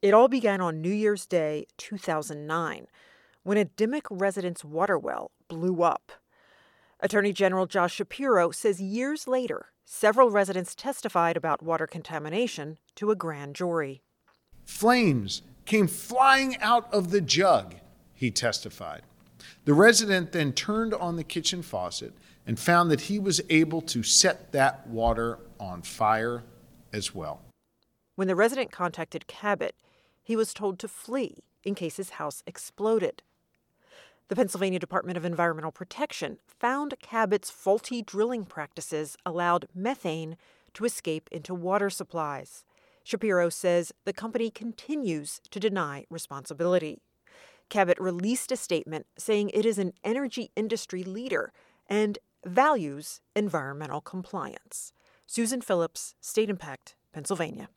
It all began on New Year's Day, 2009, when a Dimock residence water well blew up. Attorney General Josh Shapiro says years later, several residents testified about water contamination to a grand jury. Flames came flying out of the jug, he testified. The resident then turned on the kitchen faucet and found that he was able to set that water on fire as well. When the resident contacted Cabot, he was told to flee in case his house exploded. The Pennsylvania Department of Environmental Protection found Cabot's faulty drilling practices allowed methane to escape into water supplies. Shapiro says the company continues to deny responsibility. Cabot released a statement saying it is an energy industry leader and values environmental compliance. Susan Phillips, State Impact, Pennsylvania.